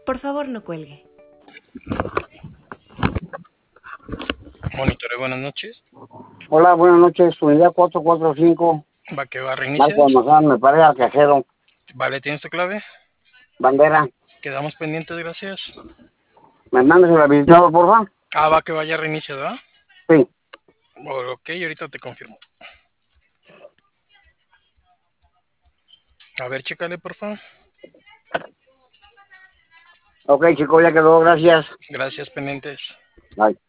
Por favor, no cuelgue. Monitore, buenas noches. Hola, buenas noches. Unidad 445. Va que va, reinicia. Marco Almazán, me paré al cajero. Vale, ¿tienes tu clave? Bandera. Quedamos pendientes, gracias. ¿Me mandas el habilitador, por favor? Va que vaya reinicia, ¿verdad? Sí. Ok, ahorita te confirmo. A ver, chécale, por favor. Ok, chico, ya quedó. Gracias. Gracias, pendientes. Bye.